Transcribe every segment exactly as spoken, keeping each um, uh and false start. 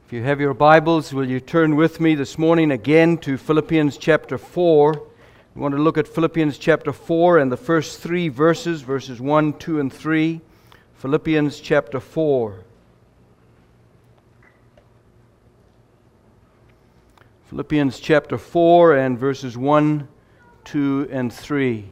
If you have your Bibles, will you turn with me this morning again to Philippians chapter four. We want to look at Philippians chapter four and the first three verses, verses one, two, and three. Philippians chapter four. Philippians chapter four and verses one, two, and three.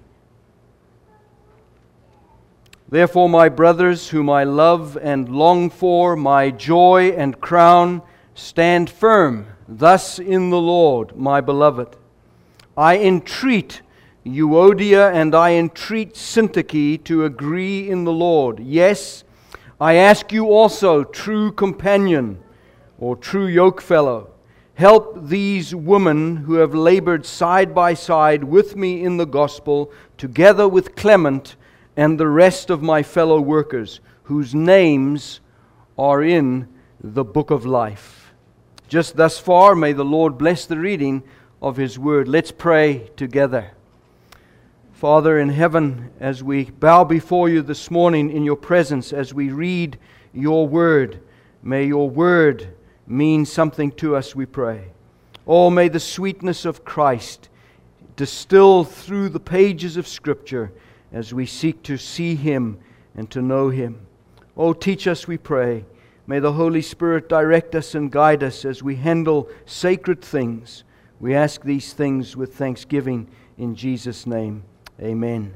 Therefore, my brothers, whom I love and long for, my joy and crown, stand firm thus in the Lord, my beloved. I entreat Euodia and I entreat Syntyche to agree in the Lord. Yes, I ask you also, true companion or true yokefellow, help these women who have labored side by side with me in the gospel, together with Clement and the rest of my fellow workers, whose names are in the book of life. Just thus far, may the Lord bless the reading of His Word. Let's pray together. Father in heaven, as we bow before you this morning in your presence, as we read your Word, may your Word mean something to us, we pray. Oh, may the sweetness of Christ distill through the pages of Scripture as we seek to see Him and to know Him. Oh, teach us, we pray. May the Holy Spirit direct us and guide us as we handle sacred things. We ask these things with thanksgiving in Jesus' name. Amen.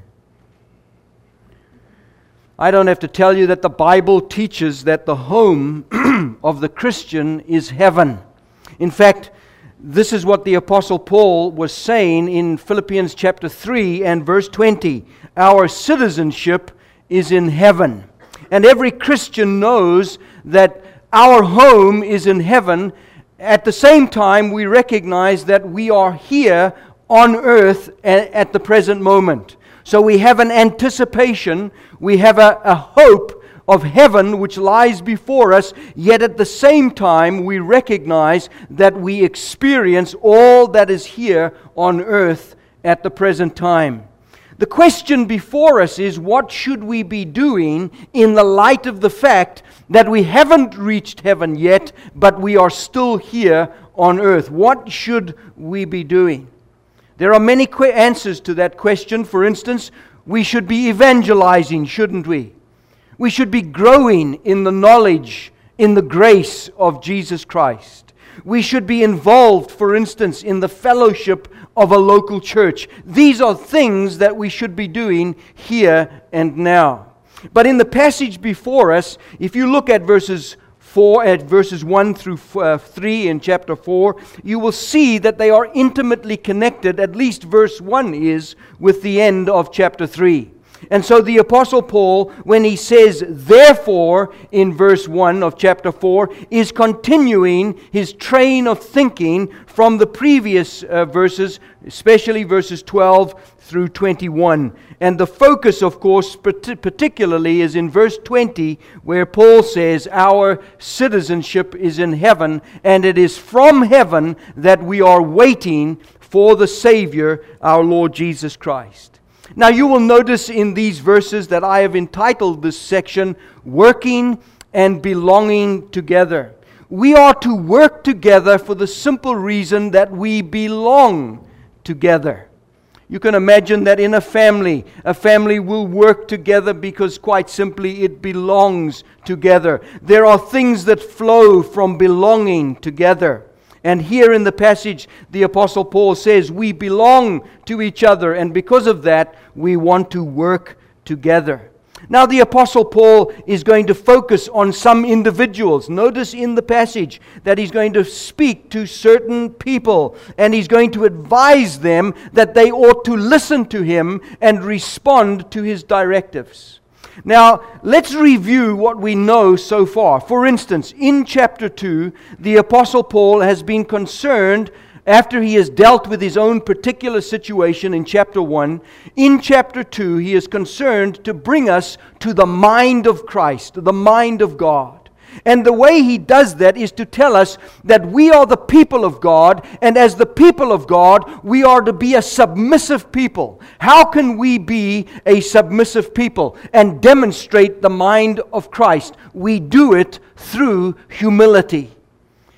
I don't have to tell you that the Bible teaches that the home of the Christian is heaven. In fact, this is what the Apostle Paul was saying in Philippians chapter three and verse twenty. Our citizenship is in heaven. And every Christian knows that our home is in heaven. At the same time, we recognize that we are here on earth at the present moment. So we have an anticipation, we have a, a hope of heaven which lies before us, yet at the same time we recognize that we experience all that is here on earth at the present time. The question before us is, what should we be doing in the light of the fact that we haven't reached heaven yet, but we are still here on earth? What should we be doing? There are many qu- answers to that question. For instance, we should be evangelizing, shouldn't we? We should be growing in the knowledge, in the grace of Jesus Christ. We should be involved, for instance, in the fellowship of a local church. These are things that we should be doing here and now. But in the passage before us, if you look at verses four, at verses one through three in chapter four, you will see that they are intimately connected. At least verse one is with the end of chapter three. And so the Apostle Paul, when he says, therefore, in verse one of chapter four, is continuing his train of thinking from the previous uh, verses, especially verses twelve through twenty-one. And the focus, of course, particularly is in verse twenty, where Paul says, our citizenship is in heaven, and it is from heaven that we are waiting for the Savior, our Lord Jesus Christ. Now you will notice in these verses that I have entitled this section, Working and Belonging Together. We are to work together for the simple reason that we belong together. You can imagine that in a family, a family will work together because quite simply it belongs together. There are things that flow from belonging together. And here in the passage, the Apostle Paul says we belong to each other, and because of that, we want to work together. Now, the Apostle Paul is going to focus on some individuals. Notice in the passage that he's going to speak to certain people, and he's going to advise them that they ought to listen to him and respond to his directives. Now, let's review what we know so far. For instance, in chapter two, the Apostle Paul has been concerned, after he has dealt with his own particular situation in chapter one, in chapter two, he is concerned to bring us to the mind of Christ, the mind of God. And the way he does that is to tell us that we are the people of God, and as the people of God, we are to be a submissive people. How can we be a submissive people and demonstrate the mind of Christ? We do it through humility.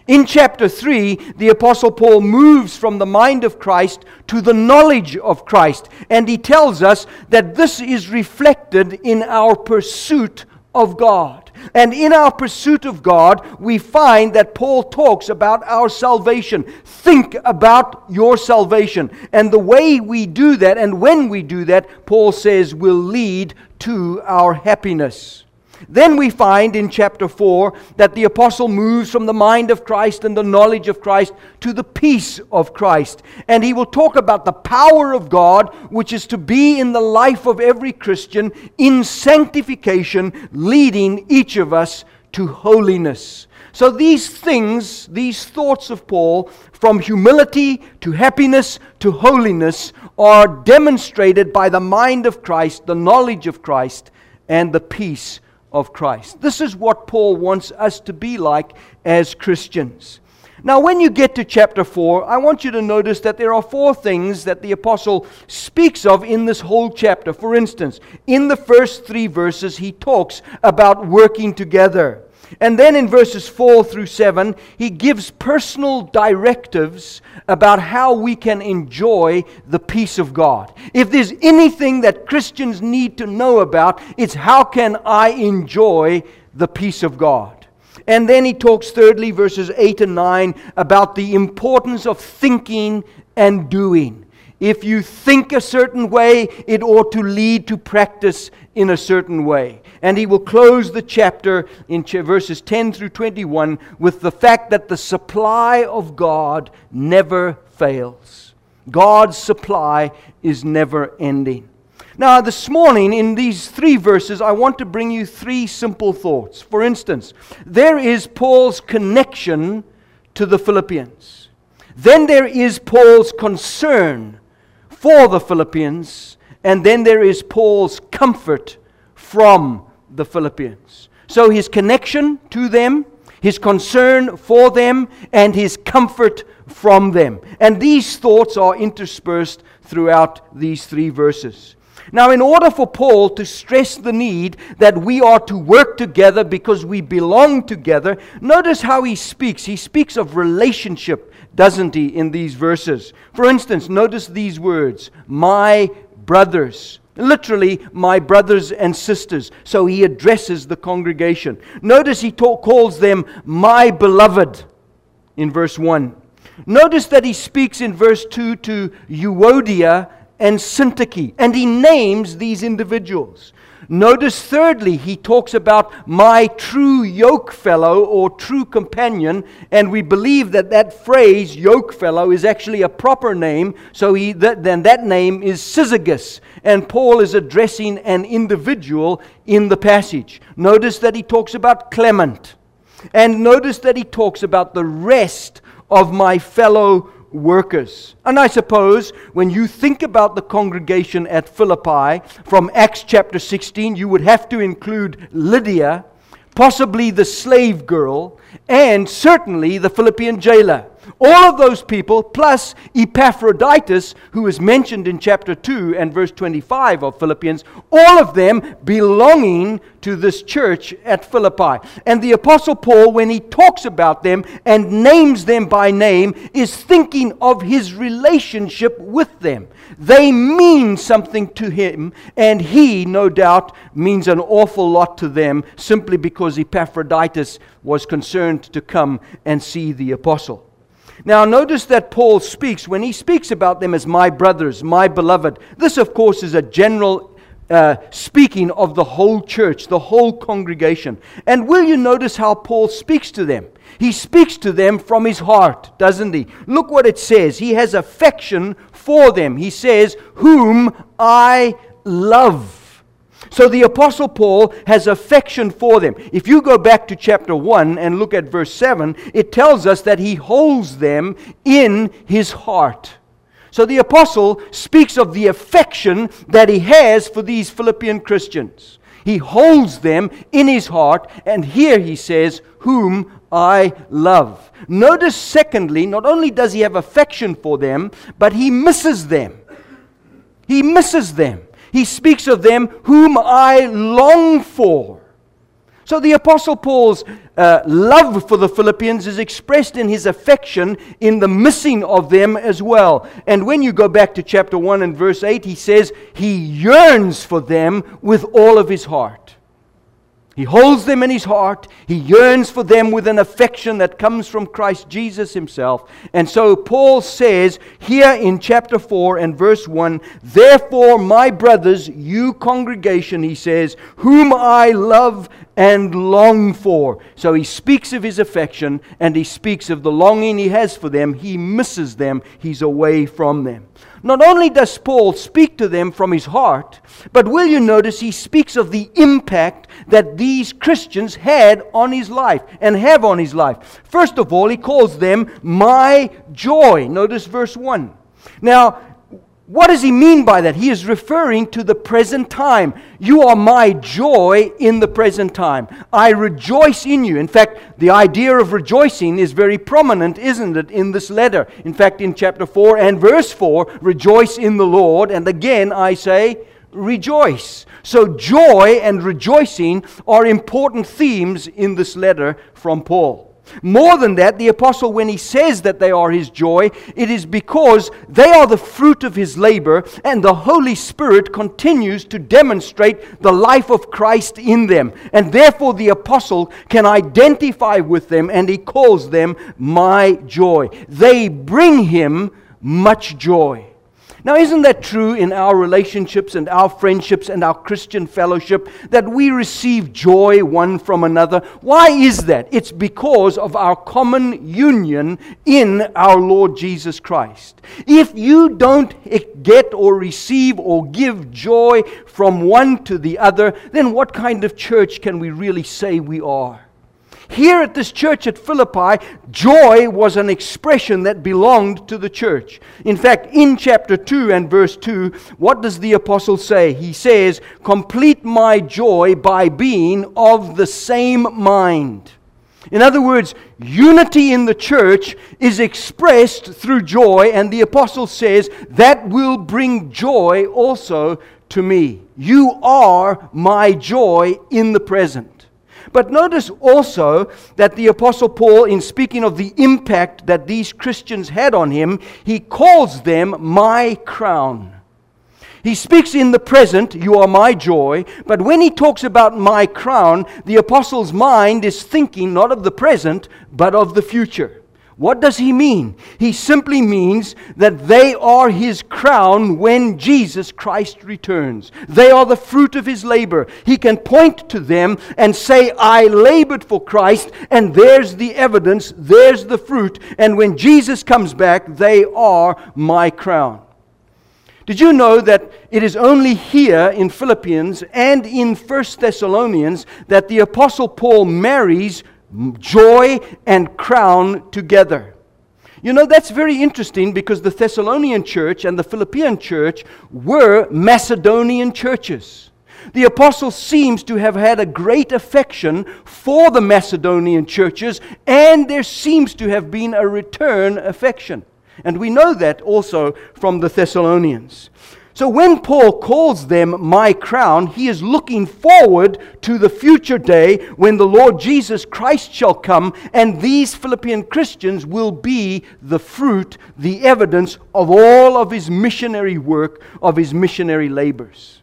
In chapter three, the Apostle Paul moves from the mind of Christ to the knowledge of Christ. And he tells us that this is reflected in our pursuit of God. And in our pursuit of God, we find that Paul talks about our salvation. Think about your salvation. And the way we do that, and when we do that, Paul says will lead to our happiness. Then we find in chapter four that the apostle moves from the mind of Christ and the knowledge of Christ to the peace of Christ. And he will talk about the power of God, which is to be in the life of every Christian in sanctification, leading each of us to holiness. So these things, these thoughts of Paul, from humility to happiness to holiness, are demonstrated by the mind of Christ, the knowledge of Christ, and the peace of Christ. This is what Paul wants us to be like as Christians. Now, when you get to chapter four, I want you to notice that there are four things that the apostle speaks of in this whole chapter. For instance, in the first three verses, he talks about working together. And then in verses four through seven, he gives personal directives about how we can enjoy the peace of God. If there's anything that Christians need to know about, it's how can I enjoy the peace of God. And then he talks thirdly, verses eight and nine, about the importance of thinking and doing. If you think a certain way, it ought to lead to practice in a certain way. And he will close the chapter in verses ten through twenty-one with the fact that the supply of God never fails. God's supply is never ending. Now, this morning, in these three verses, I want to bring you three simple thoughts. For instance, there is Paul's connection to the Philippians. Then there is Paul's concern for the Philippians. And then there is Paul's comfort from the Philippians. So his connection to them, his concern for them, and his comfort from them. And these thoughts are interspersed throughout these three verses. Now, in order for Paul to stress the need that we are to work together because we belong together, notice how he speaks. He speaks of relationship, doesn't he, in these verses? For instance, notice these words, my brothers. Literally, my brothers and sisters. So he addresses the congregation. Notice he talk, calls them my beloved in verse one. Notice that he speaks in verse two to Euodia and Syntyche, and he names these individuals. Notice thirdly, he talks about my true yoke fellow or true companion, and we believe that that phrase, yoke fellow, is actually a proper name, so he, that, then that name is Syzygus, and Paul is addressing an individual in the passage. Notice that he talks about Clement, and notice that he talks about the rest of my fellow workers. And I suppose when you think about the congregation at Philippi from Acts chapter sixteen, you would have to include Lydia, possibly the slave girl, and certainly the Philippian jailer. All of those people, plus Epaphroditus, who is mentioned in chapter two and verse twenty-five of Philippians, all of them belonging to this church at Philippi. And the Apostle Paul, when he talks about them and names them by name, is thinking of his relationship with them. They mean something to him, and he, no doubt, means an awful lot to them simply because Epaphroditus was concerned to come and see the apostle. Now, notice that Paul speaks, when he speaks about them as my brothers, my beloved, this, of course, is a general uh, speaking of the whole church, the whole congregation. And will you notice how Paul speaks to them? He speaks to them from his heart, doesn't he? Look what it says. He has affection for them. He says, whom I love. So the Apostle Paul has affection for them. If you go back to chapter one and look at verse seven, it tells us that he holds them in his heart. So the Apostle speaks of the affection that he has for these Philippian Christians. He holds them in his heart, and here he says, whom I love. Notice secondly, not only does he have affection for them, but he misses them. He misses them. He speaks of them whom I long for. So the Apostle Paul's uh, love for the Philippians is expressed in his affection in the missing of them as well. And when you go back to chapter one and verse eight, he says he yearns for them with all of his heart. He holds them in his heart. He yearns for them with an affection that comes from Christ Jesus himself. And so Paul says here in chapter four and verse one, "Therefore, my brothers, you congregation," he says, "whom I love and long for." So he speaks of his affection and he speaks of the longing he has for them. He misses them. He's away from them. Not only does Paul speak to them from his heart, but will you notice he speaks of the impact that these Christians had on his life and have on his life. First of all, he calls them my joy. Notice verse one. Now, what does he mean by that? He is referring to the present time. You are my joy in the present time. I rejoice in you. In fact, the idea of rejoicing is very prominent, isn't it, in this letter? In fact, in chapter four and verse four, rejoice in the Lord. And again, I say, rejoice. So joy and rejoicing are important themes in this letter from Paul. More than that, the apostle, when he says that they are his joy, it is because they are the fruit of his labor, and the Holy Spirit continues to demonstrate the life of Christ in them. And therefore the apostle can identify with them, and he calls them my joy. They bring him much joy. Now, isn't that true in our relationships and our friendships and our Christian fellowship, that we receive joy one from another? Why is that? It's because of our common union in our Lord Jesus Christ. If you don't get or receive or give joy from one to the other, then what kind of church can we really say we are? Here at this church at Philippi, joy was an expression that belonged to the church. In fact, in chapter two and verse two, what does the apostle say? He says, "Complete my joy by being of the same mind." In other words, unity in the church is expressed through joy, and the apostle says, that will bring joy also to me. You are my joy in the present. But notice also that the Apostle Paul, in speaking of the impact that these Christians had on him, he calls them my crown. He speaks in the present, you are my joy, but when he talks about my crown, the apostle's mind is thinking not of the present, but of the future. What does he mean? He simply means that they are his crown when Jesus Christ returns. They are the fruit of his labor. He can point to them and say, I labored for Christ, and there's the evidence, there's the fruit, and when Jesus comes back, they are my crown. Did you know that it is only here in Philippians and in First Thessalonians that the Apostle Paul marries joy and crown together? You know, that's very interesting because the Thessalonian church and the Philippian church were Macedonian churches. The apostle seems to have had a great affection for the Macedonian churches, and there seems to have been a return affection. And we know that also from the Thessalonians. So when Paul calls them my crown, he is looking forward to the future day when the Lord Jesus Christ shall come, and these Philippian Christians will be the fruit, the evidence of all of his missionary work, of his missionary labors.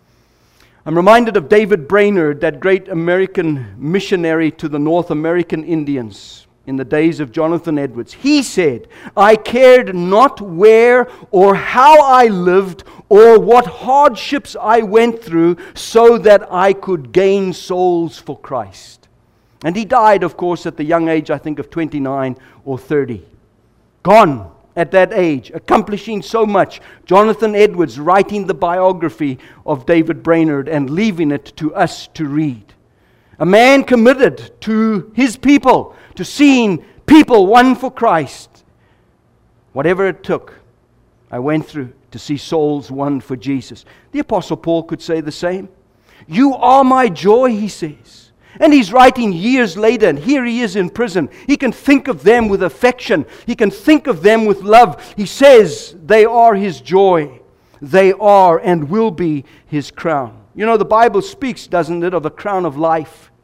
I'm reminded of David Brainerd, that great American missionary to the North American Indians in the days of Jonathan Edwards. He said, I cared not where or how I lived or what hardships I went through so that I could gain souls for Christ. And he died, of course, at the young age, I think, of twenty-nine or thirty. Gone at that age, accomplishing so much. Jonathan Edwards writing the biography of David Brainerd and leaving it to us to read. A man committed to his people, to seeing people won for Christ. Whatever it took, I went through to see souls won for Jesus. The Apostle Paul could say the same. You are my joy, he says. And he's writing years later, and here he is in prison. He can think of them with affection. He can think of them with love. He says they are his joy. They are and will be his crown. You know, the Bible speaks, doesn't it, of a crown of life.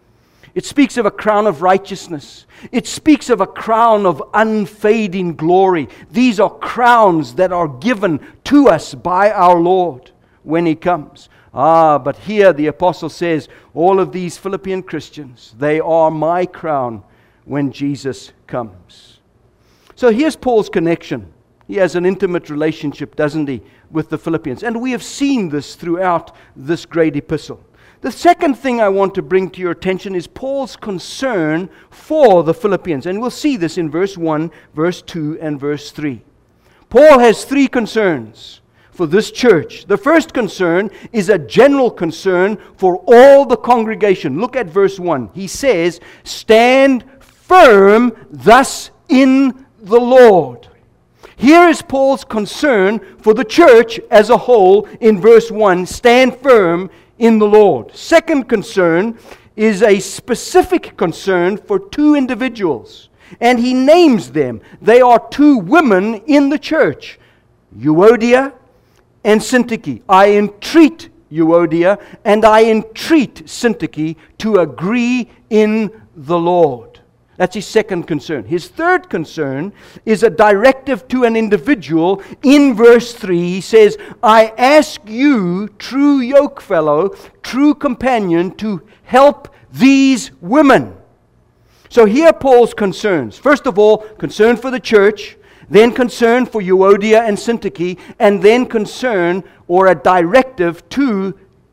It speaks of a crown of righteousness. It speaks of a crown of unfading glory. These are crowns that are given to us by our Lord when He comes. Ah, but here the apostle says, all of these Philippian Christians, they are my crown when Jesus comes. So here's Paul's connection. He has an intimate relationship, doesn't he, with the Philippians. And we have seen this throughout this great epistle. The second thing I want to bring to your attention is Paul's concern for the Philippians. And we'll see this in verse one, verse two, and verse three. Paul has three concerns for this church. The first concern is a general concern for all the congregation. Look at verse one. He says, "Stand firm thus in the Lord." Here is Paul's concern for the church as a whole in verse one. Stand firm in the Lord. Second concern is a specific concern for two individuals. And he names them. They are two women in the church, Euodia and Syntyche. I entreat Euodia and I entreat Syntyche to agree in the Lord. That's his second concern. His third concern is a directive to an individual. In verse three, he says, "I ask you, true yokefellow, true companion, to help these women." So here are Paul's concerns. First of all, concern for the church, then concern for Euodia and Syntyche, and then concern or a directive to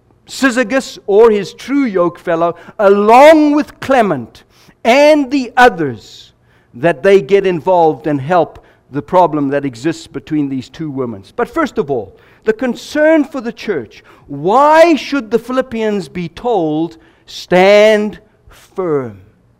Syzygus or his true yokefellow, along with Clement and the others, that they get involved and help the problem that exists between these two women. But first of all, the concern for the church. Why should the Philippians be told, stand firm?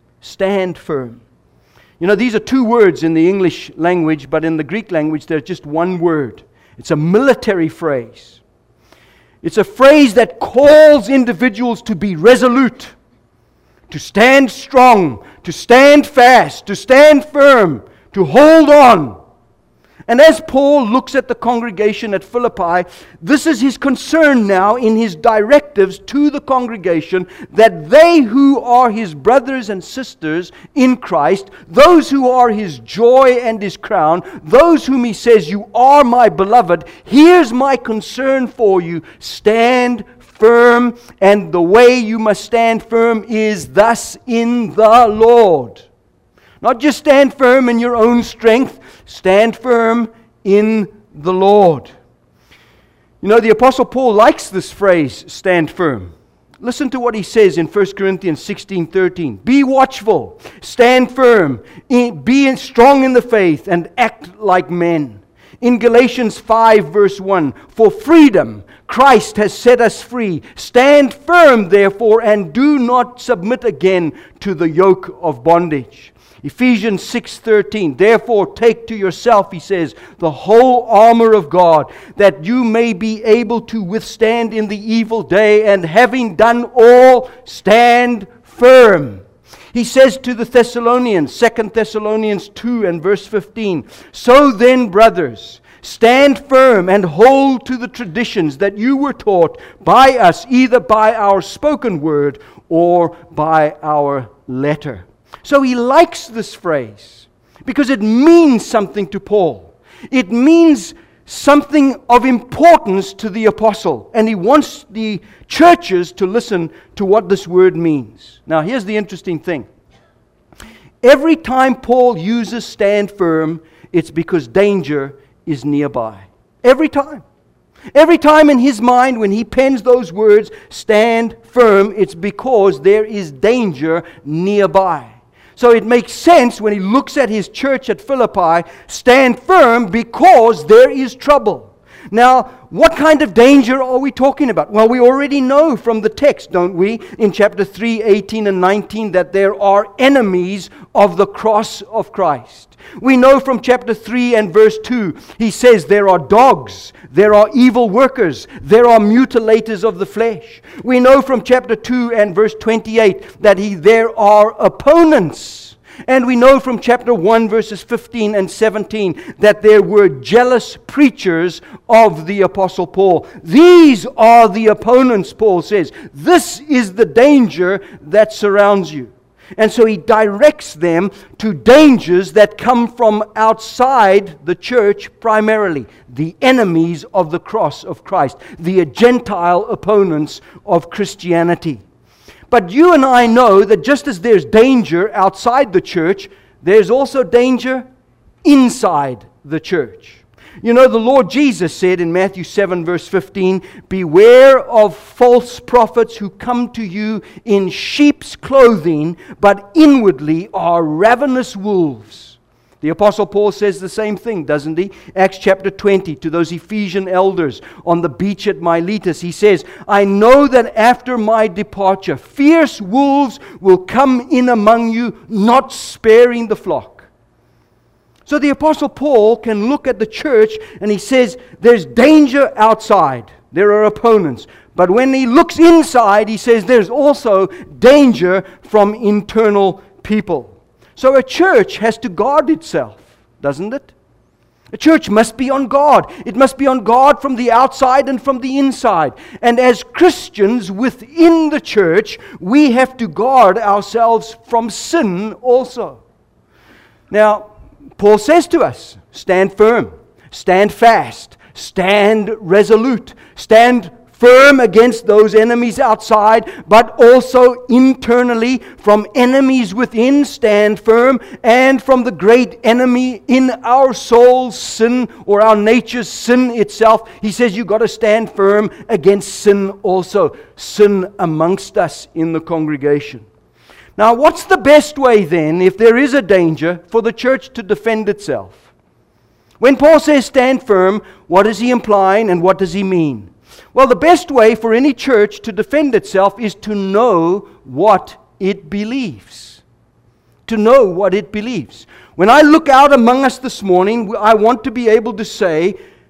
Stand firm. You know, these are two words in the English language, but in the Greek language, they're just one word. It's a military phrase. It's a phrase that calls individuals to be resolute, to stand strong, to stand fast, to stand firm, to hold on. And as Paul looks at the congregation at Philippi, this is his concern now in his directives to the congregation, that they who are his brothers and sisters in Christ, those who are his joy and his crown, those whom he says, "You are my beloved," here's my concern for you. Stand firm, and the way you must stand firm is thus in the Lord. Not just stand firm in your own strength, stand firm in the Lord. You know, the Apostle Paul likes this phrase, stand firm. Listen to what he says in First Corinthians sixteen thirteen. "Be watchful, stand firm, be strong in the faith, and act like men." In Galatians five verse one, "For freedom Christ has set us free. Stand firm, therefore, and do not submit again to the yoke of bondage." Ephesians six thirteen, "Therefore take to yourself," he says, "the whole armor of God, that you may be able to withstand in the evil day, and having done all, stand firm." He says to the Thessalonians, Second Thessalonians two and verse fifteen, "So then, brothers, stand firm and hold to the traditions that you were taught by us, either by our spoken word or by our letter." So he likes this phrase because it means something to Paul. It means something of importance to the apostle, and he wants the churches to listen to what this word means. Now, here's the interesting thing. Every time Paul uses stand firm, it's because danger is nearby. Every time. Every time in his mind when he pens those words, stand firm, it's because there is danger nearby. So it makes sense when he looks at his church at Philippi, stand firm because there is trouble. Now, what kind of danger are we talking about? Well, we already know from the text, don't we, in chapter three, eighteen and nineteen, that there are enemies of the cross of Christ. We know from chapter three and verse two, he says there are dogs, there are evil workers, there are mutilators of the flesh. We know from chapter two and verse twenty-eight that he, there are opponents. And we know from chapter one verses fifteen and seventeen that there were jealous preachers of the Apostle Paul. These are the opponents, Paul says. This is the danger that surrounds you. And so he directs them to dangers that come from outside the church primarily. The enemies of the cross of Christ. The Gentile opponents of Christianity. But you and I know that just as there's danger outside the church, there's also danger inside the church. You know, the Lord Jesus said in Matthew seven verse fifteen, "Beware of false prophets who come to you in sheep's clothing, but inwardly are ravenous wolves." The Apostle Paul says the same thing, doesn't he? Acts chapter twenty, to those Ephesian elders on the beach at Miletus, he says, "I know that after my departure, fierce wolves will come in among you, not sparing the flock." So the Apostle Paul can look at the church and he says, there's danger outside. There are opponents. But when he looks inside, he says there's also danger from internal people. So a church has to guard itself, doesn't it? A church must be on guard. It must be on guard from the outside and from the inside. And as Christians within the church, we have to guard ourselves from sin also. Now, Paul says to us, stand firm, stand fast, stand resolute, stand firm against those enemies outside, but also internally from enemies within, stand firm, and from the great enemy in our souls, sin, or our nature's sin itself. He says you've got to stand firm against sin also, sin amongst us in the congregation. Now, what's the best way then, if there is a danger, for the church to defend itself? When Paul says stand firm, what is he implying and what does he mean? Well, the best way for any church to defend itself is to know what it believes. To know what it believes. When I look out among us this morning, I want to be able to say,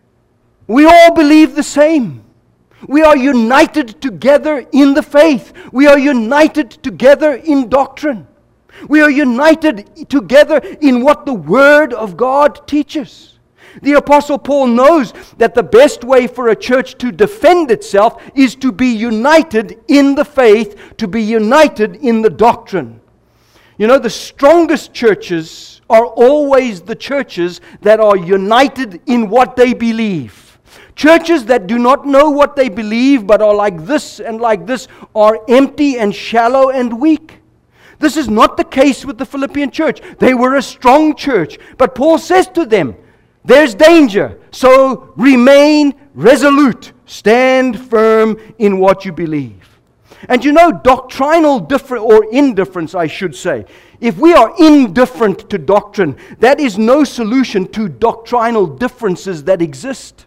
we all believe the same. We are united together in the faith. We are united together in doctrine. We are united together in what the Word of God teaches. The Apostle Paul knows that the best way for a church to defend itself is to be united in the faith, to be united in the doctrine. You know, the strongest churches are always the churches that are united in what they believe. Churches that do not know what they believe but are like this and like this are empty and shallow and weak. This is not the case with the Philippian church. They were a strong church. But Paul says to them, there's danger. So remain resolute. Stand firm in what you believe. And you know, doctrinal difference, or indifference I should say, if we are indifferent to doctrine, that is no solution to doctrinal differences that exist.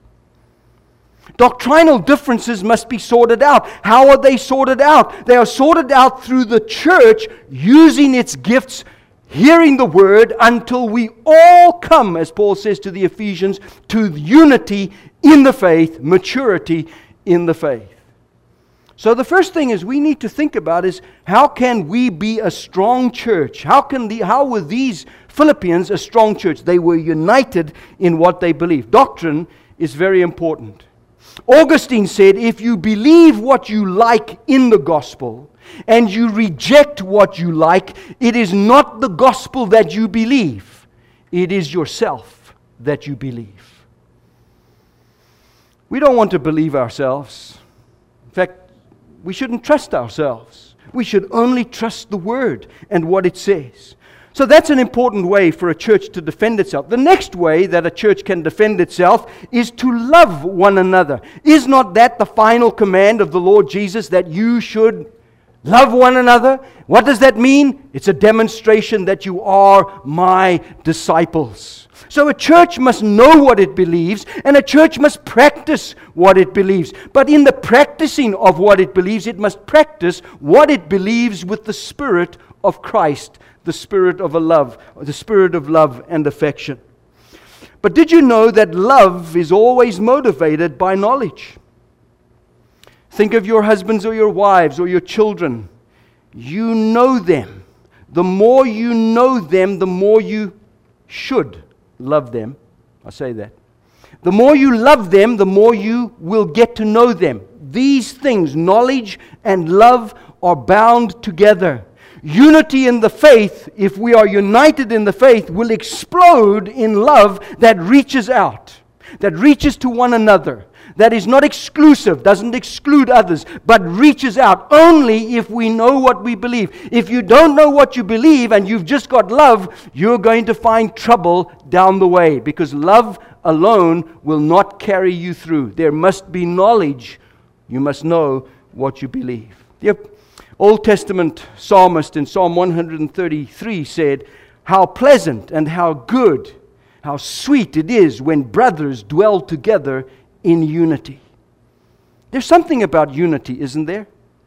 Doctrinal differences must be sorted out. How are they sorted out? They are sorted out through the church using its gifts, hearing the word, until we all come, as Paul says to the Ephesians, to unity in the faith, maturity in the faith. So the first thing is we need to think about is, how can we be a strong church? How can the how were these Philippians a strong church? They were united in what they believed. Doctrine is very important. Augustine said, if you believe what you like in the gospel and you reject what you like, it is not the gospel that you believe. It is yourself that you believe. We don't want to believe ourselves. In fact, we shouldn't trust ourselves. We should only trust the Word and what it says. So that's an important way for a church to defend itself. The next way that a church can defend itself is to love one another. Is not that the final command of the Lord Jesus, that you should love one another? What does that mean? It's a demonstration that you are my disciples. So a church must know what it believes, and a church must practice what it believes. But in the practicing of what it believes, it must practice what it believes with the Spirit of Christ, the Spirit of a love, the Spirit of love and affection. But did you know that love is always motivated by knowledge? Think of your husbands or your wives or your children. You know them. The more you know them, the more you should love them. I say that. The more you love them, the more you will get to know them. These things, knowledge and love, are bound together. Unity in the faith, if we are united in the faith, will explode in love that reaches out, that reaches to one another, that is not exclusive, doesn't exclude others, but reaches out only if we know what we believe. If you don't know what you believe and you've just got love, you're going to find trouble down the way, because love alone will not carry you through. There must be knowledge. You must know what you believe. The Old Testament psalmist in Psalm one thirty-three said, "How pleasant and how good, how sweet it is when brothers dwell together in unity." There's something about unity, isn't there?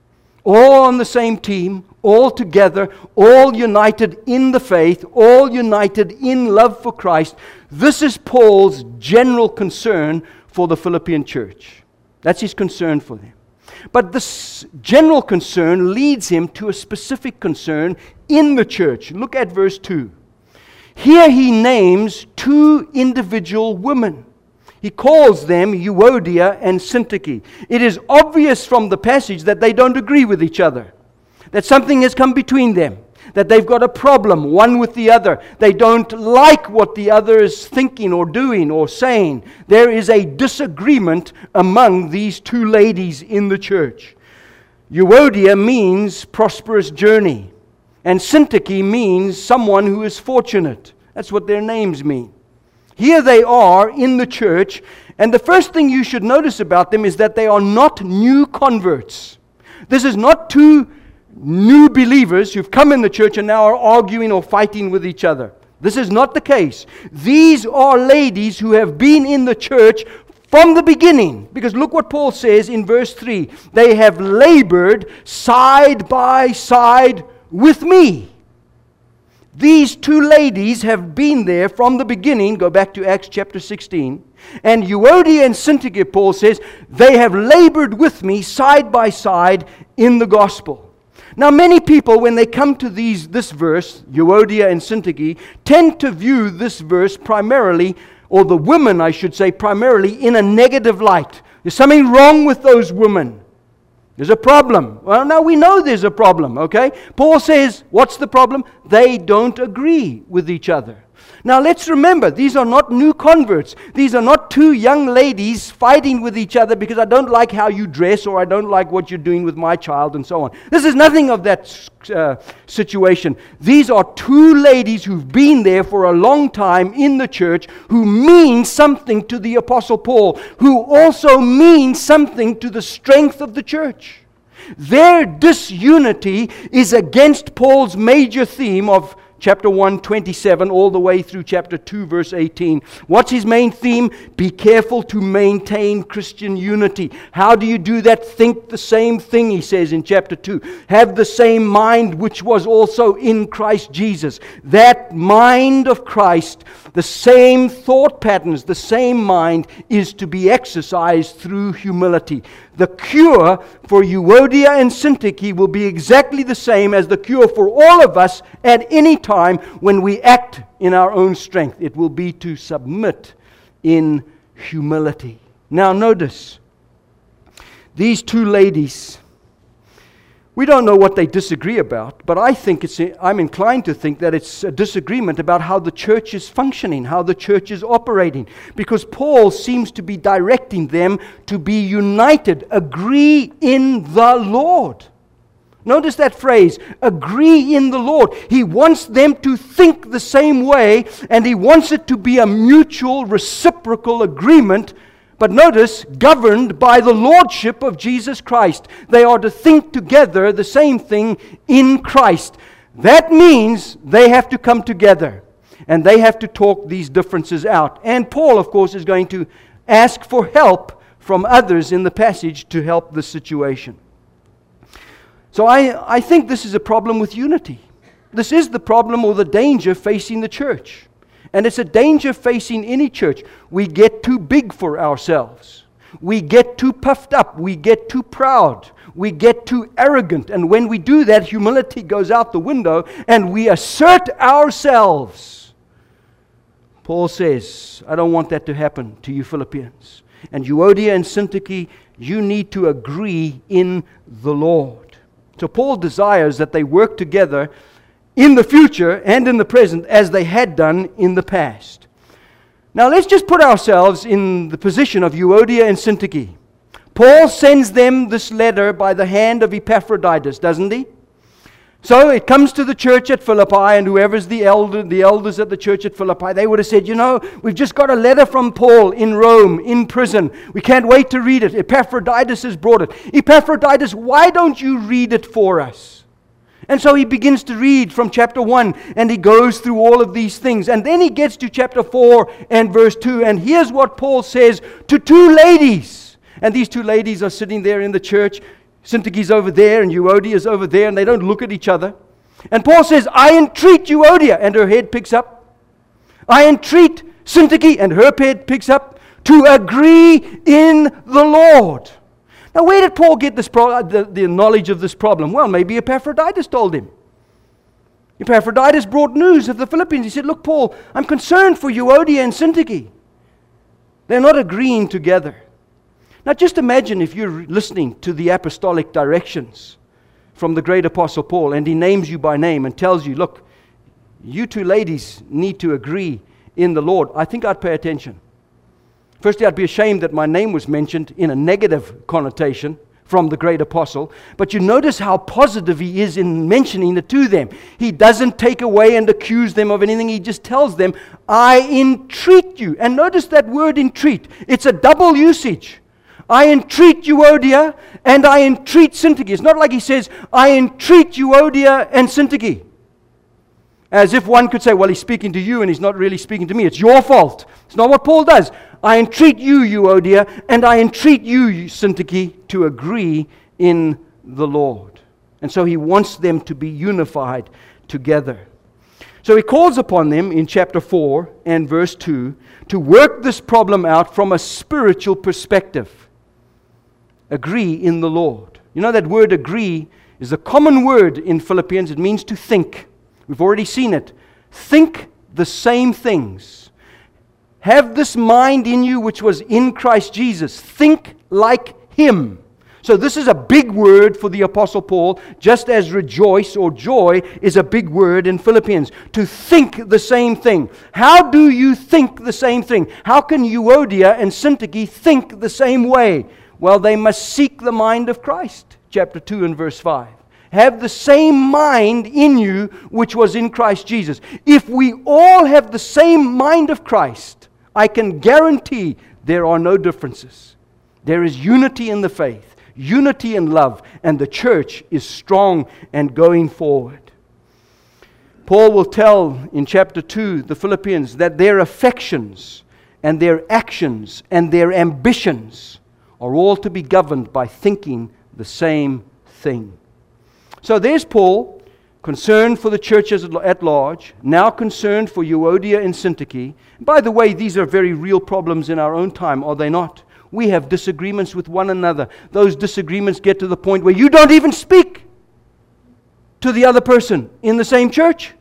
All on the same team, all together, all united in the faith, all united in love for Christ. This is Paul's general concern for the Philippian church. That's his concern for them. But this general concern leads him to a specific concern in the church. Look at verse two. Here he names two individual women. He calls them Euodia and Syntyche. It is obvious from the passage that they don't agree with each other, that something has come between them, that they've got a problem, one with the other. They don't like what the other is thinking or doing or saying. There is a disagreement among these two ladies in the church. Euodia means prosperous journey, and Syntyche means someone who is fortunate. That's what their names mean. Here they are in the church, and the first thing you should notice about them is that they are not new converts. This is not two new believers who've come in the church and now are arguing or fighting with each other. This is not the case. These are ladies who have been in the church from the beginning. Because look what Paul says in verse three. They have labored side by side with me. These two ladies have been there from the beginning. Go back to Acts chapter sixteen. And Euodia and Syntyche, Paul says, they have labored with me side by side in the gospel. Now, many people, when they come to these this verse, Euodia and Syntyche, tend to view this verse primarily, or the women, I should say, primarily in a negative light. There's something wrong with those women. There's a problem. Well, now we know there's a problem, okay? Paul says, what's the problem? They don't agree with each other. Now let's remember, these are not new converts. These are not two young ladies fighting with each other because I don't like how you dress or I don't like what you're doing with my child and so on. This is nothing of that uh, situation. These are two ladies who've been there for a long time in the church, who mean something to the Apostle Paul, who also mean something to the strength of the church. Their disunity is against Paul's major theme of chapter one, twenty-seven, all the way through chapter two, verse eighteen. What's his main theme? Be careful to maintain Christian unity. How do you do that? Think the same thing, he says in chapter two. Have the same mind which was also in Christ Jesus. That mind of Christ, the same thought patterns, the same mind is to be exercised through humility. The cure for Euodia and Syntyche will be exactly the same as the cure for all of us at any time when we act in our own strength. It will be to submit in humility. Now notice, these two ladies, we don't know what they disagree about, but I think it's, I'm inclined to think that it's a disagreement about how the church is functioning, how the church is operating, because Paul seems to be directing them to be united, agree in the Lord. Notice that phrase, agree in the Lord. He wants them to think the same way, and he wants it to be a mutual, reciprocal agreement. But notice, governed by the lordship of Jesus Christ. They are to think together the same thing in Christ. That means they have to come together. And they have to talk these differences out. And Paul, of course, is going to ask for help from others in the passage to help the situation. So I, I think this is a problem with unity. This is the problem or the danger facing the church. And it's a danger facing any church. We get too big for ourselves. We get too puffed up. We get too proud. We get too arrogant. And when we do that, humility goes out the window and we assert ourselves. Paul says, I don't want that to happen to you Philippians. And Euodia and Syntyche, you need to agree in the Lord. So Paul desires that they work together in the future and in the present as they had done in the past. Now let's just put ourselves in the position of Euodia and Syntyche. Paul sends them this letter by the hand of Epaphroditus, doesn't he? So it comes to the church at Philippi, and whoever's the elder, the elders at the church at Philippi, they would have said, you know, we've just got a letter from Paul in Rome, in prison. We can't wait to read it. Epaphroditus has brought it. Epaphroditus, why don't you read it for us? And so he begins to read from chapter one, and he goes through all of these things. And then he gets to chapter four and verse two, and here's what Paul says to two ladies. And these two ladies are sitting there in the church. Syntyche's over there and Euodia is over there, and they don't look at each other. And Paul says, I entreat Euodia, and her head picks up. I entreat Syntyche, and her head picks up, to agree in the Lord. Now, where did Paul get this pro- the, the knowledge of this problem? Well, maybe Epaphroditus told him. Epaphroditus brought news of the Philippians. He said, look, Paul, I'm concerned for Euodia and Syntyche. They're not agreeing together. Now just imagine if you're listening to the apostolic directions from the great apostle Paul, and he names you by name and tells you, look, you two ladies need to agree in the Lord. I think I'd pay attention. Firstly, I'd be ashamed that my name was mentioned in a negative connotation from the great apostle. But you notice how positive he is in mentioning it to them. He doesn't take away and accuse them of anything. He just tells them, I entreat you. And notice that word entreat. It's a double usage. I entreat Euodia and I entreat Syntyche. It's not like he says, I entreat Euodia and Syntyche. As if one could say, well, he's speaking to you and he's not really speaking to me. It's your fault. It's not what Paul does. I entreat you, Euodia, and I entreat you, Syntyche, to agree in the Lord. And so he wants them to be unified together. So he calls upon them in chapter four and verse two to work this problem out from a spiritual perspective. Agree in the Lord. You know that word agree is a common word in Philippians. It means to think. We've already seen it. Think the same things. Have this mind in you which was in Christ Jesus. Think like Him. So this is a big word for the Apostle Paul, just as rejoice or joy is a big word in Philippians. To think the same thing. How do you think the same thing? How can Euodia and Syntyche think the same way? Well, they must seek the mind of Christ. Chapter two and verse five. Have the same mind in you which was in Christ Jesus. If we all have the same mind of Christ, I can guarantee there are no differences. There is unity in the faith, unity in love, and the church is strong and going forward. Paul will tell in chapter two the Philippians that their affections and their actions and their ambitions are all to be governed by thinking the same thing. So there's Paul, concerned for the churches at large, now concerned for Euodia and Syntyche. By the way, these are very real problems in our own time, are they not? We have disagreements with one another. Those disagreements get to the point where you don't even speak to the other person in the same church.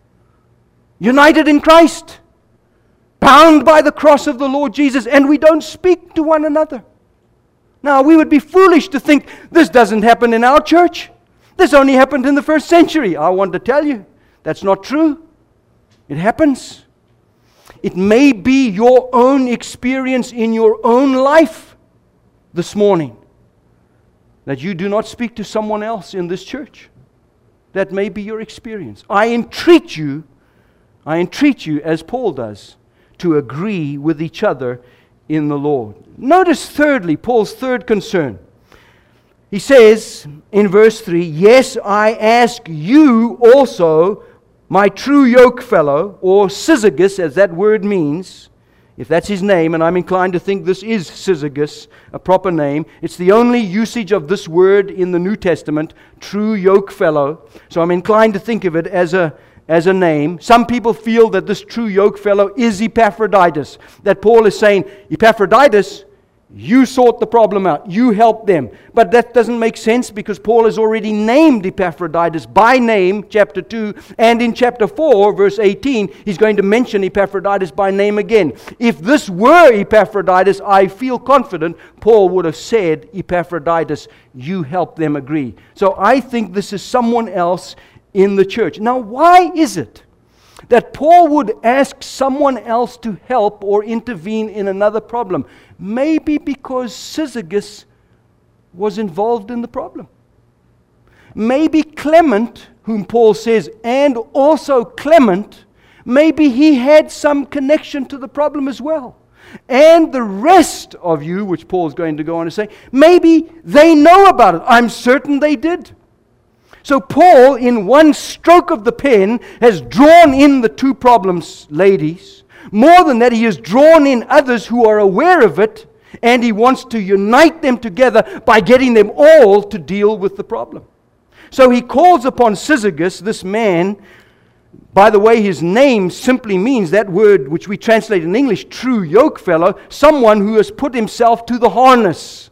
United in Christ, bound by the cross of the Lord Jesus, and we don't speak to one another. Now, we would be foolish to think this doesn't happen in our church. This only happened in the first century. I want to tell you, that's not true. It happens. It may be your own experience in your own life this morning that you do not speak to someone else in this church. That may be your experience. I entreat you, I entreat you, as Paul does, to agree with each other in the Lord. Notice thirdly, Paul's third concern. He says in verse three, yes, I ask you also, my true yokefellow, or Syzygus, as that word means, if that's his name, and I'm inclined to think this is Syzygus, a proper name. It's the only usage of this word in the New Testament, true yokefellow. So I'm inclined to think of it as a as a name. Some people feel that this true yokefellow is Epaphroditus. That Paul is saying, Epaphroditus, You sort the problem out. You help them. But that doesn't make sense because Paul has already named Epaphroditus by name, chapter two, and in chapter four, verse eighteen, he's going to mention Epaphroditus by name again. If this were Epaphroditus, I feel confident Paul would have said, Epaphroditus, you help them agree. So I think this is someone else in the church. Now, why is it that Paul would ask someone else to help or intervene in another problem? Maybe because Syzygus was involved in the problem. Maybe Clement, whom Paul says, and also Clement, maybe he had some connection to the problem as well. And the rest of you, which Paul's going to go on to say, maybe they know about it. I'm certain they did. So Paul, in one stroke of the pen, has drawn in the two problems, ladies. More than that, he has drawn in others who are aware of it, and he wants to unite them together by getting them all to deal with the problem. So he calls upon Syzygus, this man. By the way, his name simply means that word which we translate in English, true yoke fellow, someone who has put himself to the harness.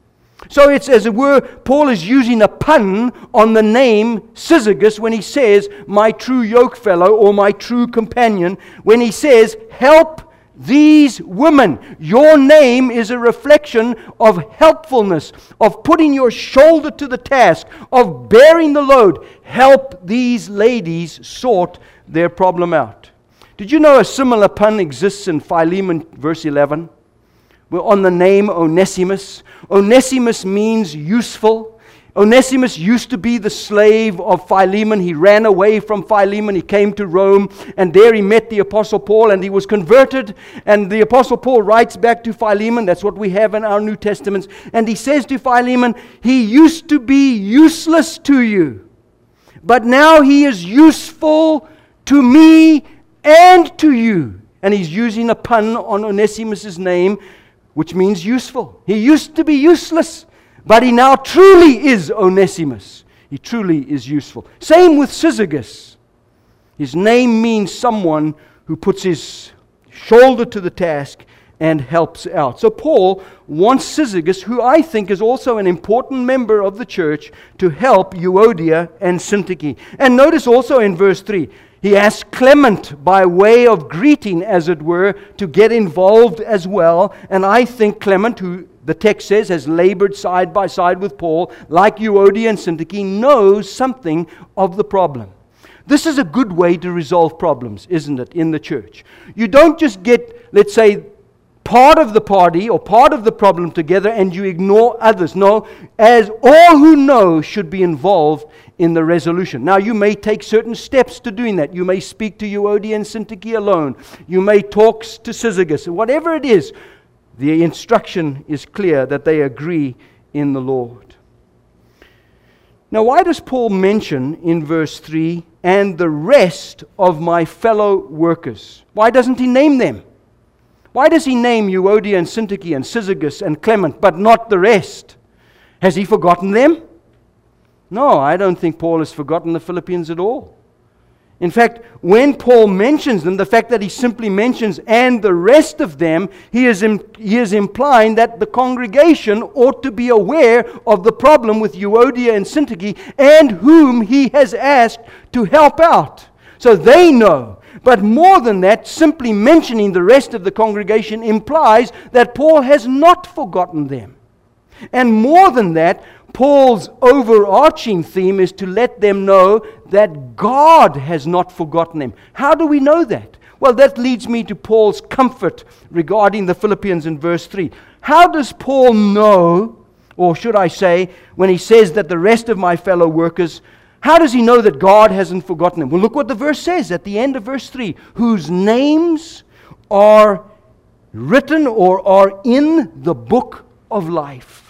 So it's as it were, Paul is using a pun on the name Syzygus when he says, my true yoke fellow or my true companion. When he says, help these women. Your name is a reflection of helpfulness, of putting your shoulder to the task, of bearing the load. Help these ladies sort their problem out. Did you know a similar pun exists in Philemon verse eleven? We're on the name Onesimus. Onesimus means useful. Onesimus used to be the slave of Philemon. He ran away from Philemon. He came to Rome, and there he met the Apostle Paul, and he was converted. And the Apostle Paul writes back to Philemon. That's what we have in our New Testaments. And he says to Philemon, he used to be useless to you, but now he is useful to me and to you. And he's using a pun on Onesimus' name, which means useful. He used to be useless, but he now truly is Onesimus. He truly is useful. Same with Syzygus. His name means someone who puts his shoulder to the task and helps out. So Paul wants Syzygus, who I think is also an important member of the church, to help Euodia and Syntyche. And notice also in verse three, he asks Clement, by way of greeting, as it were, to get involved as well. And I think Clement, who the text says has labored side by side with Paul, like Euodia and Syntyche, knows something of the problem. This is a good way to resolve problems, isn't it, in the church? You don't just get, let's say, part of the party or part of the problem together and you ignore others. No, as all who know should be involved in the resolution. Now, you may take certain steps to doing that. You may speak to Euodia and Syntyche alone. You may talk to Syzygus. Whatever it is, the instruction is clear that they agree in the Lord. Now, why does Paul mention in verse three, and the rest of my fellow workers? Why doesn't he name them? Why does he name Euodia and Syntyche and Syzygus and Clement, but not the rest? Has he forgotten them? No, I don't think Paul has forgotten the Philippians at all. In fact, when Paul mentions them, the fact that he simply mentions and the rest of them, he is, im- he is implying that the congregation ought to be aware of the problem with Euodia and Syntyche and whom he has asked to help out. So they know. But more than that, simply mentioning the rest of the congregation implies that Paul has not forgotten them. And more than that, Paul's overarching theme is to let them know that God has not forgotten them. How do we know that? Well, that leads me to Paul's comfort regarding the Philippians in verse three. How does Paul know, or should I say, when he says that the rest of my fellow workers, how does he know that God hasn't forgotten them? Well, look what the verse says at the end of verse three. Whose names are written or are in the book of life.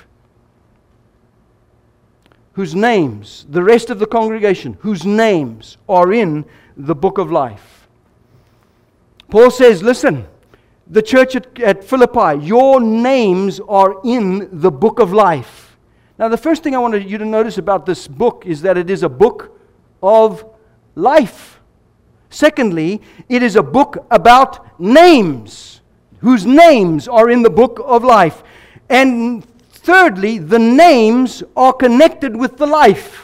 Whose names, the rest of the congregation, whose names are in the book of life. Paul says, listen, the church at, at Philippi, your names are in the book of life. Now, the first thing I want you to notice about this book is that it is a book of life. Secondly, it is a book about names, whose names are in the book of life. And thirdly, the names are connected with the life.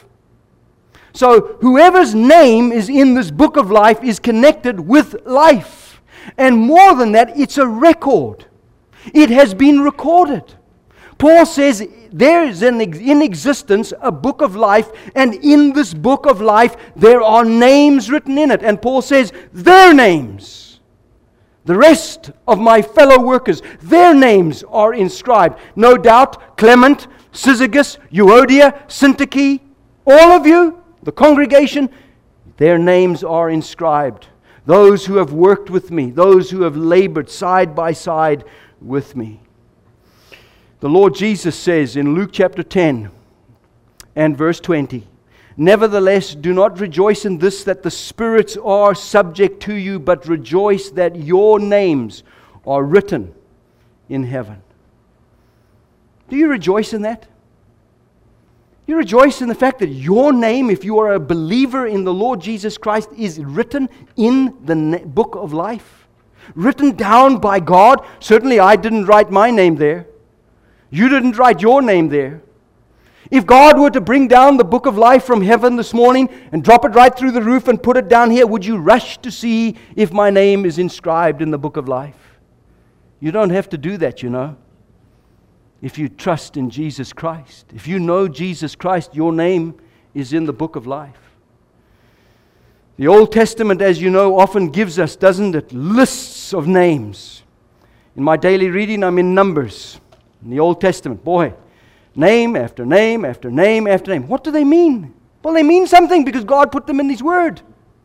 So whoever's name is in this book of life is connected with life. And more than that, it's a record. It has been recorded. Paul says there is an ex- in existence a book of life, and in this book of life there are names written in it. And Paul says, their names, the rest of my fellow workers, their names are inscribed. No doubt, Clement, Syzygus, Euodia, Syntyche, all of you, the congregation, their names are inscribed. Those who have worked with me, those who have labored side by side with me. The Lord Jesus says in Luke chapter ten and verse twenty, nevertheless, do not rejoice in this that the spirits are subject to you, but rejoice that your names are written in heaven. Do you rejoice in that? You rejoice in the fact that your name, if you are a believer in the Lord Jesus Christ, is written in the na- book of life. Written down by God. Certainly I didn't write my name there. You didn't write your name there. If God were to bring down the book of life from heaven this morning and drop it right through the roof and put it down here, would you rush to see if my name is inscribed in the book of life? You don't have to do that, you know. If you trust in Jesus Christ, if you know Jesus Christ, your name is in the book of life. The Old Testament, as you know, often gives us, doesn't it, lists of names. In my daily reading, I'm in Numbers, in the Old Testament. Boy, name after name after name after name. What do they mean? Well, they mean something because God put them in His Word.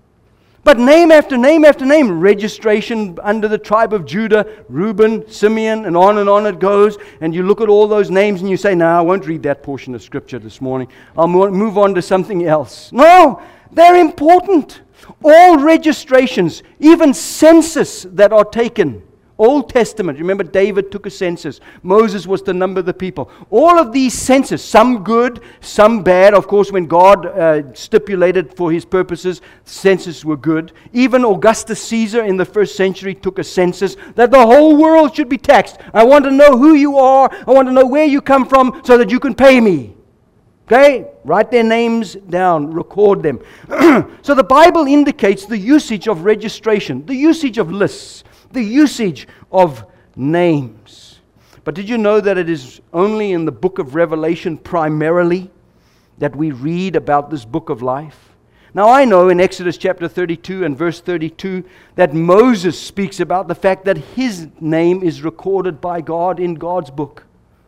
But name after name after name, registration under the tribe of Judah, Reuben, Simeon, and on and on it goes. And you look at all those names and you say, no, I won't read that portion of Scripture this morning. I'll move on to something else. No, they're important. All registrations, even census that are taken. Old Testament, remember David took a census. Moses was to number the people. All of these census, some good, some bad. Of course, when God uh, stipulated for His purposes, census were good. Even Augustus Caesar in the first century took a census that the whole world should be taxed. I want to know who you are. I want to know where you come from so that you can pay me. Okay? Write their names down. Record them. So the Bible indicates the usage of registration, the usage of lists, the usage of names. But did you know that it is only in the book of Revelation primarily that we read about this book of life? Now I know in Exodus chapter thirty-two and verse thirty-two that Moses speaks about the fact that his name is recorded by God in God's book.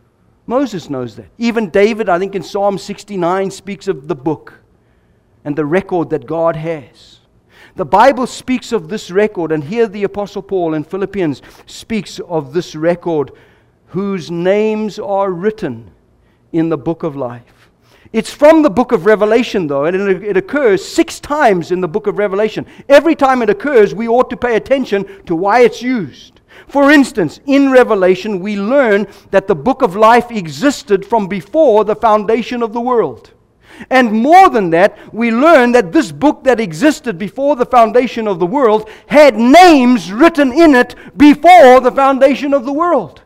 Moses knows that. Even David, I think in Psalm sixty-nine, speaks of the book and the record that God has. The Bible speaks of this record, and here the Apostle Paul in Philippians speaks of this record whose names are written in the book of life. It's from the book of Revelation, though, and it occurs six times in the book of Revelation. Every time it occurs, we ought to pay attention to why it's used. For instance, in Revelation, we learn that the book of life existed from before the foundation of the world. And more than that, we learn that this book that existed before the foundation of the world had names written in it before the foundation of the world.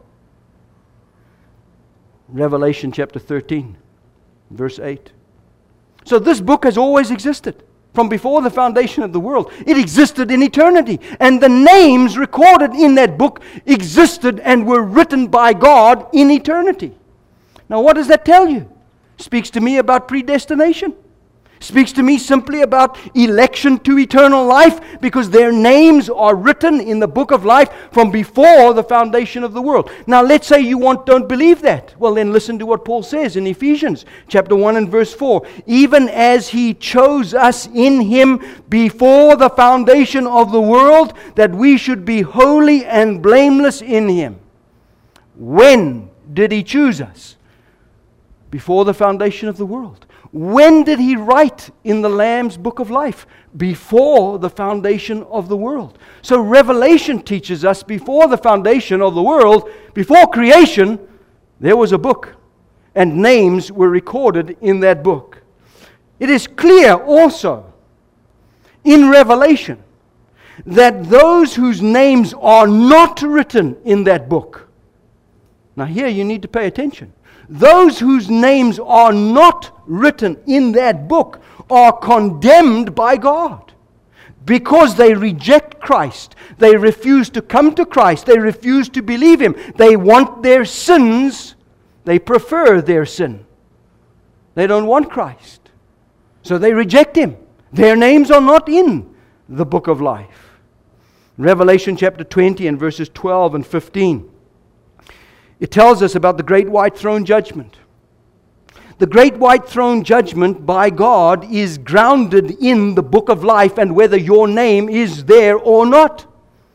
Revelation chapter thirteen, verse eight. So this book has always existed from before the foundation of the world. It existed in eternity. And the names recorded in that book existed and were written by God in eternity. Now what does that tell you? Speaks to me about predestination. Speaks to me simply about election to eternal life, because their names are written in the book of life from before the foundation of the world. Now let's say you want, don't believe that. Well, then listen to what Paul says in Ephesians chapter one and verse four. Even as He chose us in Him before the foundation of the world, that we should be holy and blameless in Him. When did He choose us? Before the foundation of the world. When did He write in the Lamb's book of life? Before the foundation of the world. So Revelation teaches us before the foundation of the world, before creation, there was a book. And names were recorded in that book. It is clear also in Revelation that those whose names are not written in that book, Now here you need to pay attention. Those whose names are not written in that book are condemned by God because they reject Christ. They refuse to come to Christ. They refuse to believe Him. They want their sins. They prefer their sin. They don't want Christ. So they reject Him. Their names are not in the book of life. Revelation chapter twenty and verses twelve and fifteen. It tells us about the great white throne judgment. The great white throne judgment by God is grounded in the book of life and whether your name is there or not.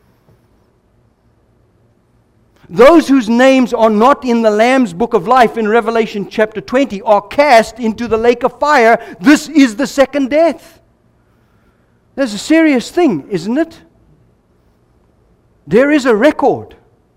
Those whose names are not in the Lamb's book of life in Revelation chapter twenty are cast into the lake of fire. This is the second death. That's a serious thing, isn't it? There is a record.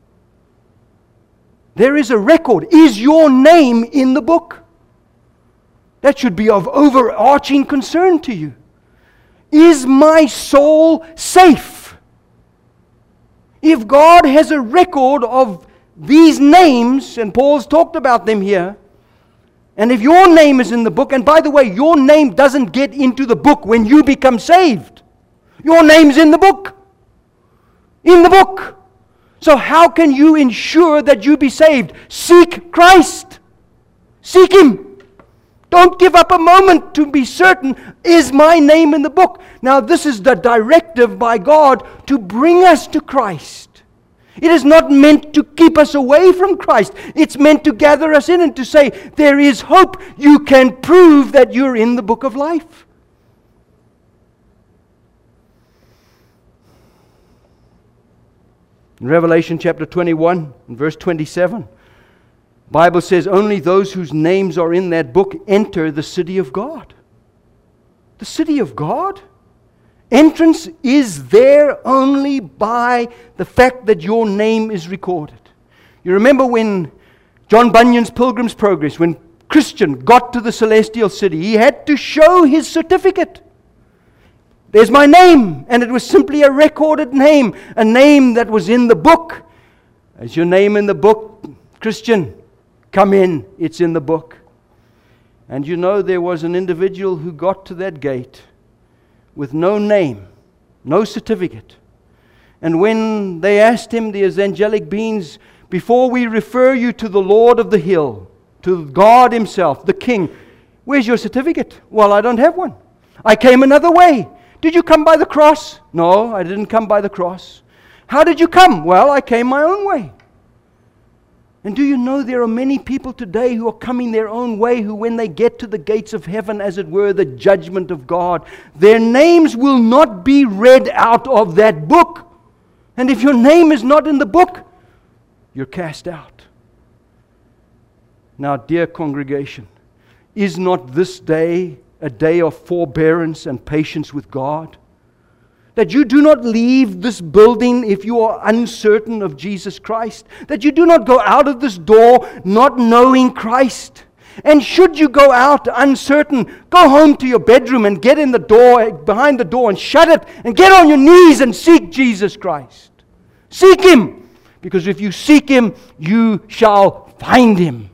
There is a record. Is your name in the book? That should be of overarching concern to you. Is my soul safe? If God has a record of these names, and Paul's talked about them here, and if your name is in the book, and by the way, your name doesn't get into the book when you become saved. Your name's in the book. In the book. So how can you ensure that you be saved? Seek Christ. Seek Him. Don't give up a moment to be certain, is my name in the book? Now this is the directive by God to bring us to Christ. It is not meant to keep us away from Christ. It's meant to gather us in and to say, there is hope. You can prove that you're in the book of life. In Revelation chapter twenty-one, and verse twenty-seven, the Bible says, only those whose names are in that book enter the city of God. The city of God? Entrance is there only by the fact that your name is recorded. You remember when John Bunyan's Pilgrim's Progress, when Christian got to the celestial city, he had to show his certificate. There's my name, and it was simply a recorded name, a name that was in the book. Is your name in the book, Christian? Come in, it's in the book. And you know, there was an individual who got to that gate with no name, no certificate. And when they asked him, the angelic beings, before we refer you to the Lord of the hill, to God Himself, the King, where's your certificate? Well, I don't have one. I came another way. Did you come by the cross? No, I didn't come by the cross. How did you come? Well, I came my own way. And do you know there are many people today who are coming their own way, who when they get to the gates of heaven, as it were, the judgment of God, their names will not be read out of that book. And if your name is not in the book, you're cast out. Now, dear congregation, is not this day a day of forbearance and patience with God? That you do not leave this building if you are uncertain of Jesus Christ. That you do not go out of this door not knowing Christ. And should you go out uncertain, go home to your bedroom and get in the door, behind the door, and shut it and get on your knees and seek Jesus Christ. Seek Him. Because if you seek Him, you shall find Him.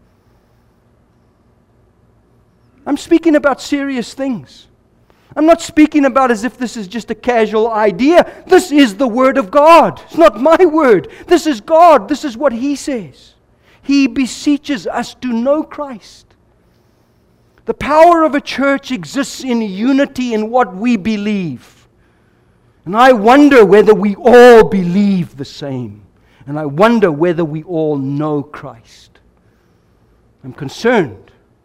I'm speaking about serious things. I'm not speaking about as if this is just a casual idea. This is the Word of God. It's not my word. This is God. This is what He says. He beseeches us to know Christ. The power of a church exists in unity in what we believe. And I wonder whether we all believe the same. And I wonder whether we all know Christ. I'm concerned.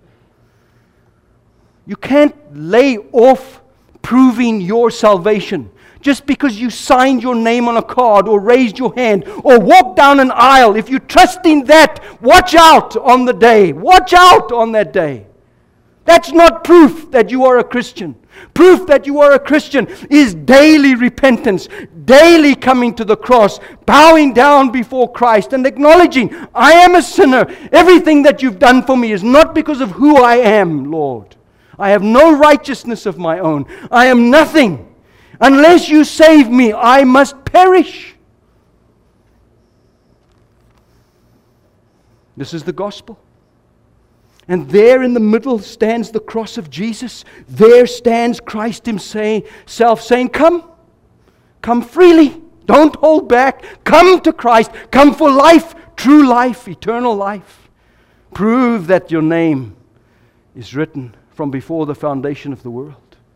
You can't lay off proving your salvation just because you signed your name on a card or raised your hand or walked down an aisle. If you trust in that, watch out on the day. Watch out on that day. That's not proof that you are a Christian. Proof that you are a Christian is daily repentance, daily coming to the cross, bowing down before Christ and acknowledging, I am a sinner. Everything that you've done for me is not because of who I am, Lord. I have no righteousness of my own. I am nothing. Unless you save me, I must perish. This is the gospel. And there in the middle stands the cross of Jesus. There stands Christ Himself saying, come, come freely. Don't hold back. Come to Christ. Come for life, true life, eternal life. Prove that your name is written from before the foundation of the world.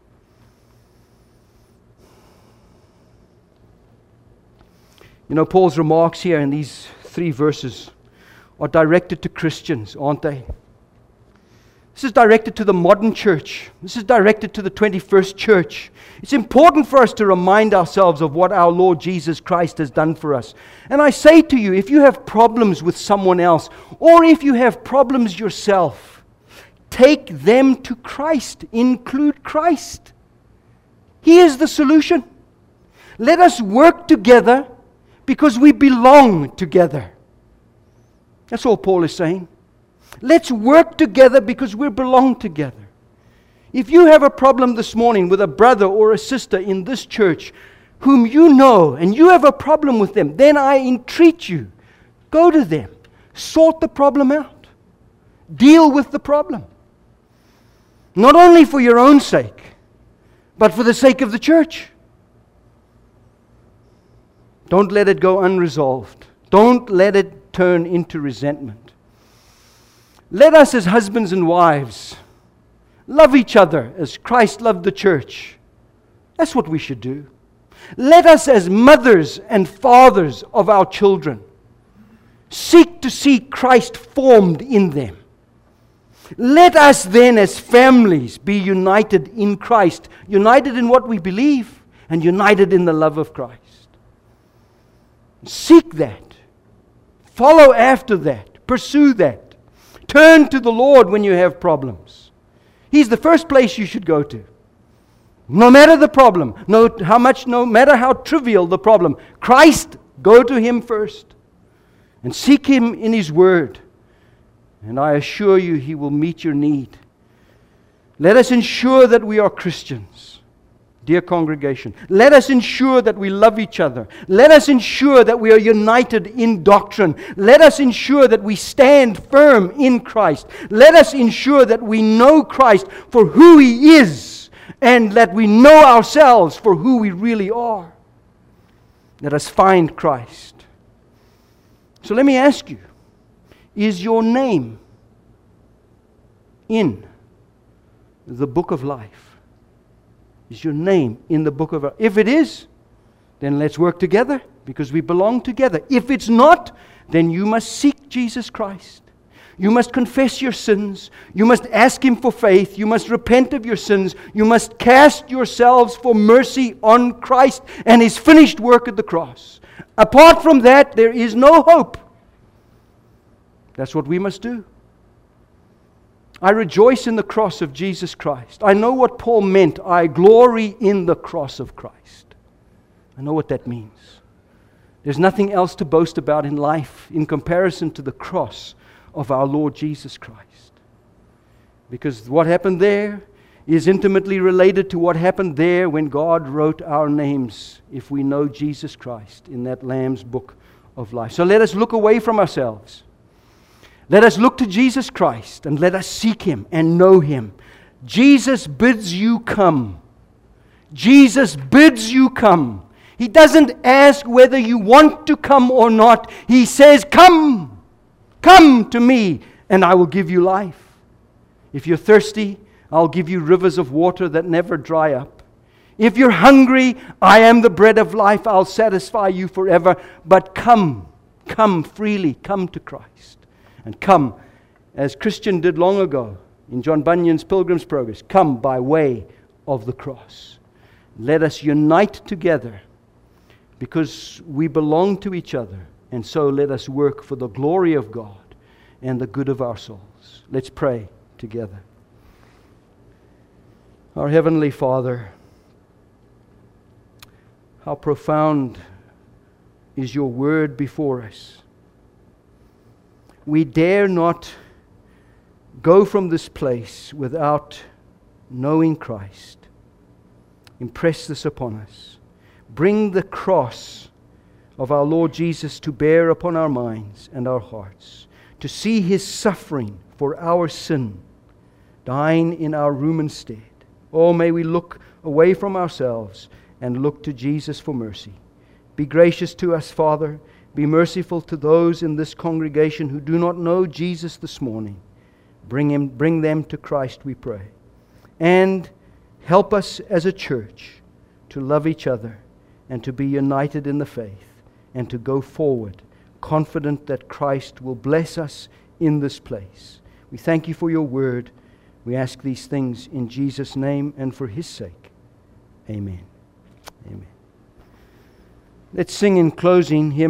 You know, Paul's remarks here in these three verses are directed to Christians, aren't they? This is directed to the modern church. This is directed to the twenty-first church. It's important for us to remind ourselves of what our Lord Jesus Christ has done for us. And I say to you, if you have problems with someone else, or if you have problems yourself, take them to Christ. Include Christ. He is the solution. Let us work together because we belong together. That's all Paul is saying. Let's work together because we belong together. If you have a problem this morning with a brother or a sister in this church whom you know and you have a problem with them, then I entreat you, go to them, sort the problem out, deal with the problem. Not only for your own sake, but for the sake of the church. Don't let it go unresolved. Don't let it turn into resentment. Let us as husbands and wives love each other as Christ loved the church. That's what we should do. Let us as mothers and fathers of our children seek to see Christ formed in them. Let us then as families be united in Christ, united in what we believe and united in the love of Christ. Seek that. Follow after that. Pursue that. Turn to the Lord when you have problems. He's the first place you should go to. No matter the problem, no how much, no matter how trivial the problem, Christ, go to Him first. And seek Him in His Word. And I assure you, He will meet your need. Let us ensure that we are Christians. Dear congregation, let us ensure that we love each other. Let us ensure that we are united in doctrine. Let us ensure that we stand firm in Christ. Let us ensure that we know Christ for who He is and that we know ourselves for who we really are. Let us find Christ. So let me ask you, is your name in the book of life? Is your name in the book of life? If it is, then let's work together because we belong together. If it's not, then you must seek Jesus Christ. You must confess your sins. You must ask Him for faith. You must repent of your sins. You must cast yourselves for mercy on Christ and His finished work at the cross. Apart from that, there is no hope. That's what we must do. I rejoice in the cross of Jesus Christ. I know what Paul meant. I glory in the cross of Christ. I know what that means. There's nothing else to boast about in life in comparison to the cross of our Lord Jesus Christ. Because what happened there is intimately related to what happened there when God wrote our names, if we know Jesus Christ, in that Lamb's book of life. So let us look away from ourselves. Let us look to Jesus Christ and let us seek Him and know Him. Jesus bids you come. Jesus bids you come. He doesn't ask whether you want to come or not. He says, come, come to me and I will give you life. If you're thirsty, I'll give you rivers of water that never dry up. If you're hungry, I am the bread of life. I'll satisfy you forever. But come, come freely, come to Christ. And come, as Christian did long ago in John Bunyan's Pilgrim's Progress, come by way of the cross. Let us unite together because we belong to each other. And so let us work for the glory of God and the good of our souls. Let's pray together. Our Heavenly Father, how profound is your word before us. We dare not go from this place without knowing Christ. Impress this upon us. Bring the cross of our Lord Jesus to bear upon our minds and our hearts, to see His suffering for our sin, dying in our room instead. Oh, may we look away from ourselves and look to Jesus for mercy. Be gracious to us, Father. Be merciful to those in this congregation who do not know Jesus this morning. Bring him, bring them to Christ, we pray. And help us as a church to love each other and to be united in the faith and to go forward, confident that Christ will bless us in this place. We thank you for your word. We ask these things in Jesus' name and for His sake. Amen. Amen. Let's sing in closing hymn